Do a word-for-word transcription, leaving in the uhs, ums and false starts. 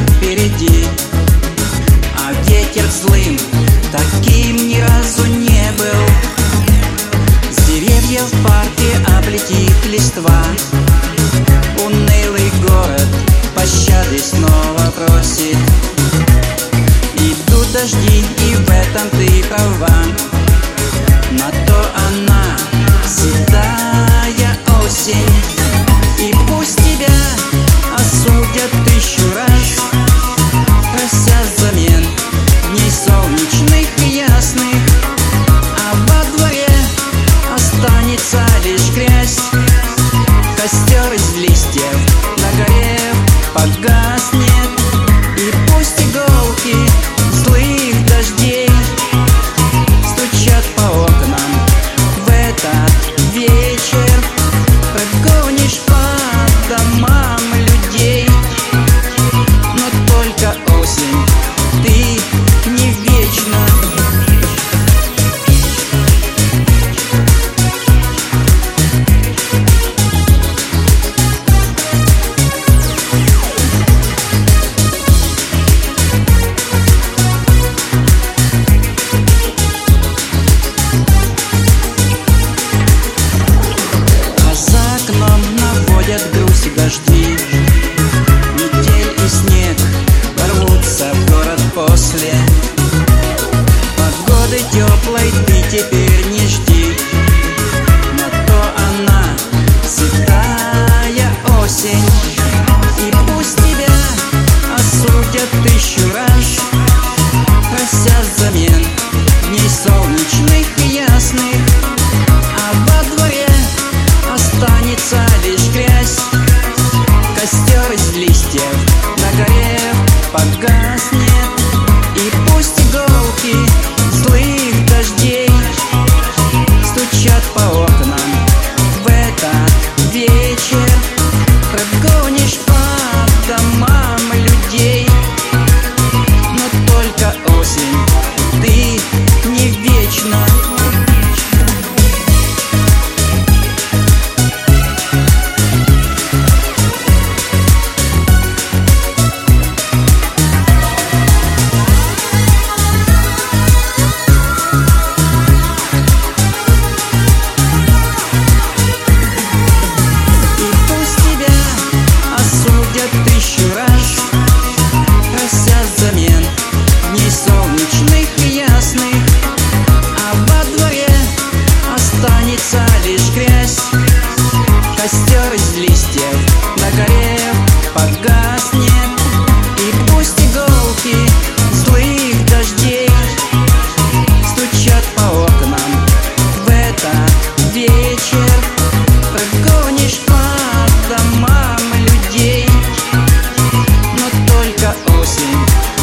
впереди. А ветер злым таким ни разу не был. С деревьев в парке облетит листва. Унылый город пощады снова просит. Идут дожди, и в этом ты права. На то она седая осень. И пусть тебя осудят тысячу раз, прося взамен дней солнечных и ясных. А во дворе останется лишь грязь. Костер из листьев на горе погаснет. И пусть иголки злых дождей стучат по окнам в этот вечер. Прогонишь по домам людей, но только осень, ты не вечна. Грусть и дожди, метель и снег ворвутся в город после. Погоды теплой ты теперь не жди. На то она седая осень. И пусть тебя осудят тысячу раз, прося взамен дней солнечных и ясных. А во дворе останется лишь грязь. Костер из листьев на горе погаснет. И пусть иголки злых дождей стучат по окнам в этот вечер. Прогонишь по домам людей, но только осень, ты не вечна. Тысячу раз, прося взамен дней солнечных и ясных. А во дворе останется лишь грязь. Костер из листьев на горе погаснет. И пусть иголки злых дождей стучат по окнам в этот вечер. Прогонишь по домам людей, но только осень.